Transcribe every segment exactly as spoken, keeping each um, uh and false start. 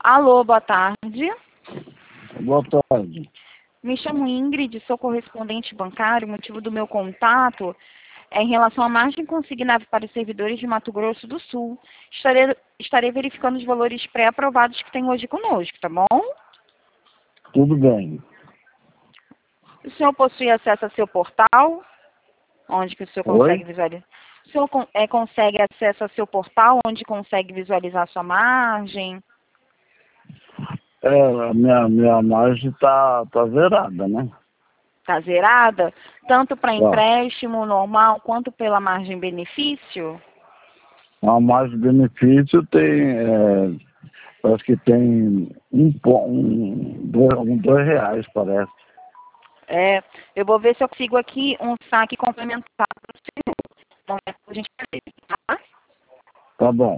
Alô, boa tarde. Boa tarde. Me chamo Ingrid, sou correspondente bancário. O motivo do meu contato é em relação à margem consignada para os servidores de Mato Grosso do Sul. Estarei, estarei verificando os valores pré-aprovados que tem hoje conosco, tá bom? Tudo bem. O senhor possui acesso a seu portal, onde que o senhor consegue Oi? visualizar? O senhor con- é, consegue acesso a seu portal, onde consegue visualizar a sua margem? É, a minha, minha margem tá, tá zerada, né? Está zerada? Tanto para Ó, empréstimo normal quanto pela margem benefício? a margem de benefício tem, é, parece que tem um, po- um, dois, um, dois reais, parece. É, eu vou ver se eu consigo aqui um saque complementar para o senhor. Então, é por gentileza, tá? Tá bom,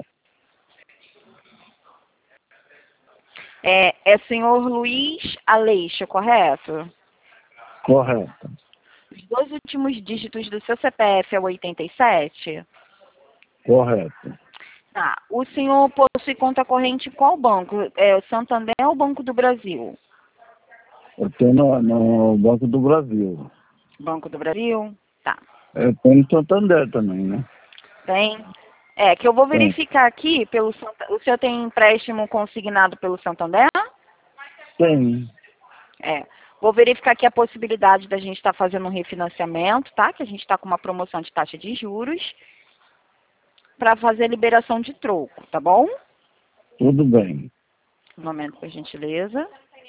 É, é senhor Luiz Aleixo, correto? correto, Os dois últimos dígitos do seu C P F é o oitenta e sete? correto. Tá. O senhor possui conta corrente em qual banco? É o Santander ou o Banco do Brasil? Eu tenho no, no Banco do Brasil. Banco do Brasil? Tá. Eu tenho no Santander também, né? Tem? É, que eu vou Tem. verificar aqui pelo Santa... O senhor tem empréstimo consignado pelo Santander? Tem. É. Vou verificar aqui a possibilidade da gente estar fazendo um refinanciamento, tá? Que a gente está com uma promoção de taxa de juros para fazer liberação de troco, tá bom? Tudo bem. Um momento, por gentileza.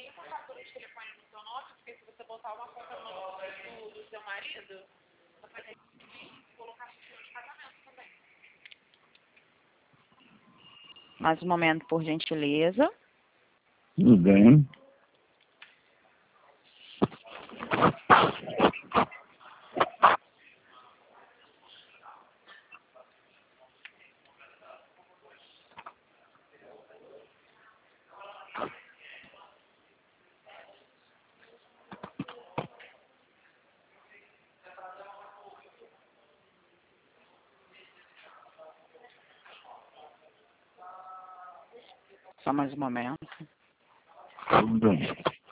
Mais um momento, por gentileza. Tudo bem. Só mais um momento. Tudo bem.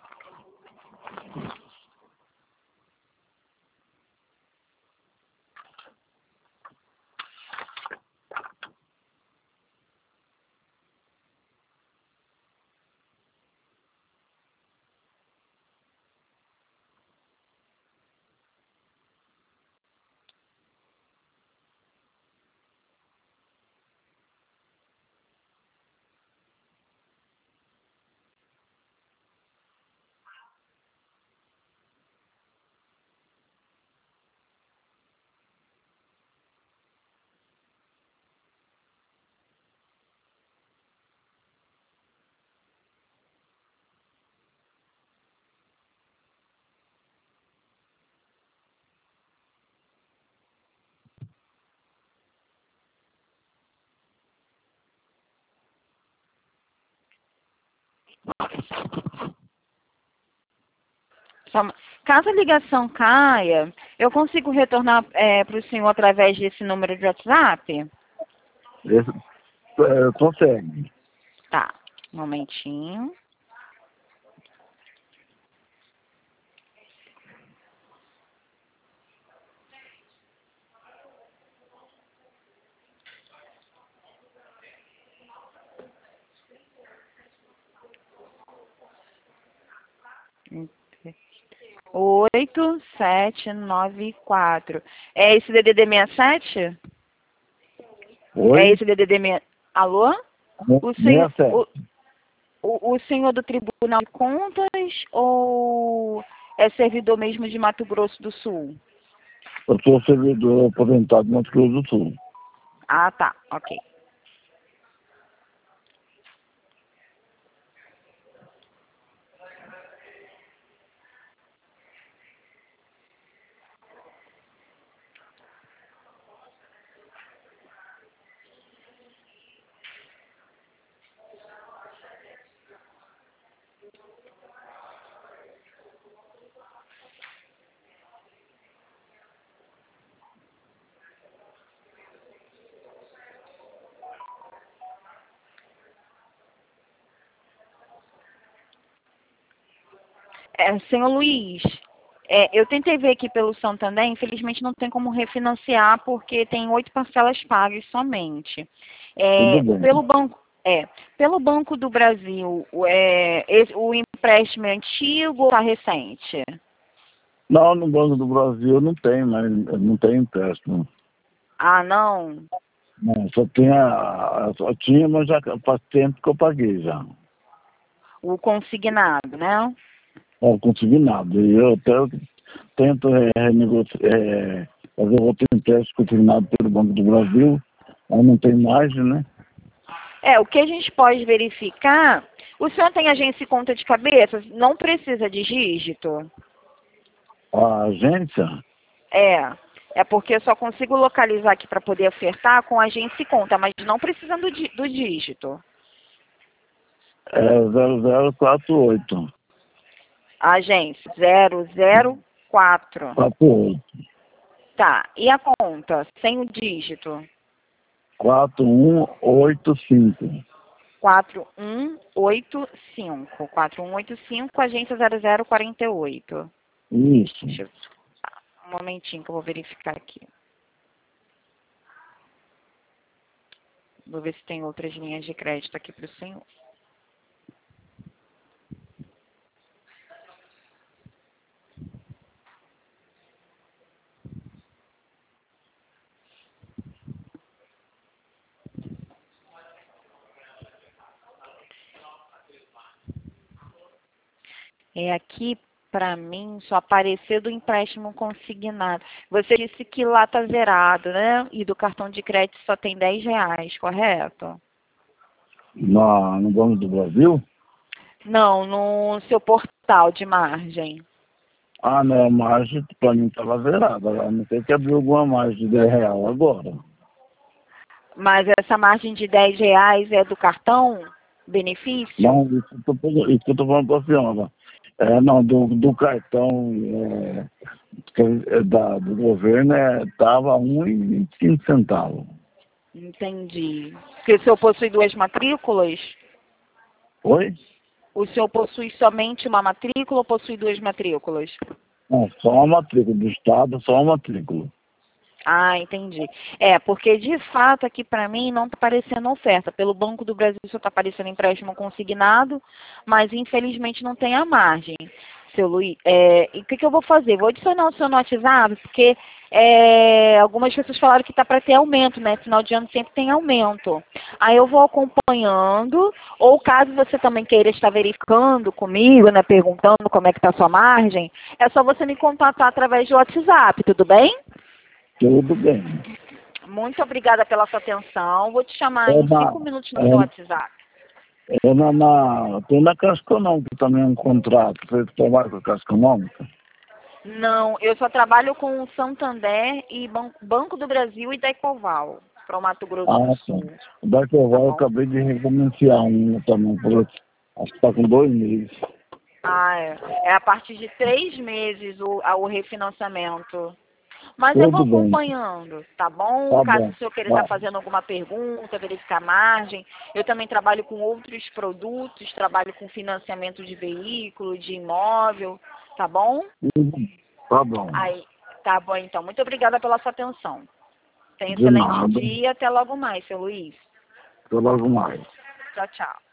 Só... Caso a ligação caia, eu consigo retornar é, para o senhor através desse número de WhatsApp? Esse, é, consegue. Tá. Um momentinho. Oito, sete, nove, quatro. É esse D D D sessenta e sete? É Oi? esse D D D meia... Alô? O senhor, sessenta e sete. o, o, o senhor do Tribunal de Contas ou é servidor mesmo de Mato Grosso do Sul? Eu sou servidor aposentado no Mato Grosso do Sul. Ah, tá. Ok. É, senhor Luiz, é, eu tentei ver aqui pelo Santander, infelizmente não tem como refinanciar porque tem oito parcelas pagas somente. É, Tudo bem. pelo banco, é, pelo Banco do Brasil, o, é, esse- o empréstimo é antigo ou está recente? Não, no Banco do Brasil não tem, mas não tem empréstimo. Ah, não? Não, só tinha, só tinha, mas já faz tempo que eu paguei já. O consignado, né? Não consegui nada. E eu até tento é, renegociar, é, fazer outro empréstimo consignado pelo Banco do Brasil, mas não tem margem, né? É, o que a gente pode verificar, o senhor tem agência e conta de cabeça? Não precisa de dígito? A agência É, é porque eu só consigo localizar aqui para poder ofertar com agência e conta, mas não precisando do, dí- do dígito. é zero zero quatro oito. Agência zero zero quatro. quatro oito. Tá, e a conta sem o dígito? quatro um oito cinco. quatro um oito cinco. quatro um oito cinco, agência zero zero quatro oito. Isso. Deixa eu... Um momentinho que eu vou verificar aqui. Vou ver se tem outras linhas de crédito aqui para o senhor. É aqui, para mim, só apareceu do empréstimo consignado. Você disse que lá tá zerado, né? E do cartão de crédito só tem dez reais, correto? Na, no Banco do Brasil? Não, no seu portal de margem. Ah, não, a margem para mim estava zerada. Agora não tem que abrir alguma margem de dez real agora. Mas essa margem de dez reais é do cartão benefício? Não, isso que eu tô, isso que eu tô falando para a senhora. É, não, do, do cartão é, que é da, do governo estava um e vinte e cinco centavos. Entendi. Porque o senhor possui duas matrículas? Oi? O senhor possui somente uma matrícula ou possui duas matrículas? Não, só uma matrícula. Do Estado, só uma matrícula. Ah, entendi. É, porque de fato aqui para mim não está aparecendo oferta. Pelo Banco do Brasil só está aparecendo empréstimo consignado, mas infelizmente não tem a margem, seu Luiz. É, e o que, que eu vou fazer? Vou adicionar o seu no WhatsApp, porque é, algumas pessoas falaram que está para ter aumento, né? Final de ano sempre tem aumento. Aí eu vou acompanhando, ou caso você também queira estar verificando comigo, né? Perguntando como é que está a sua margem, é só você me contatar através do WhatsApp, tudo bem? Tudo bem. Muito obrigada pela sua atenção. Vou te chamar É em na, cinco minutos no seu é, WhatsApp. é na, na, tem na Caixa Econômica também um contrato. Você trabalha com a Caixa Econômica? Não, eu só trabalho com o Santander e Ban- Banco do Brasil e da Ecoval, para o Mato Grosso do Ah, tá. Sul, Daqui eu tá vou, eu bom? acabei de refinanciar um também. Por, acho que está com dois meses. Ah, é. É a partir de três meses o, a- o refinanciamento. Mas eu vou Tudo bem. acompanhando, tá bom? Tá Caso bom. o senhor queira estar Tá. fazendo alguma pergunta, verificar margem. Eu também trabalho com outros produtos, trabalho com financiamento de veículo, de imóvel, tá bom? Tá bom. Aí, tá bom então. Muito obrigada pela sua atenção. Tenha um De excelente nada. dia. Até logo mais, seu Luiz. Até logo mais. Tchau, tchau.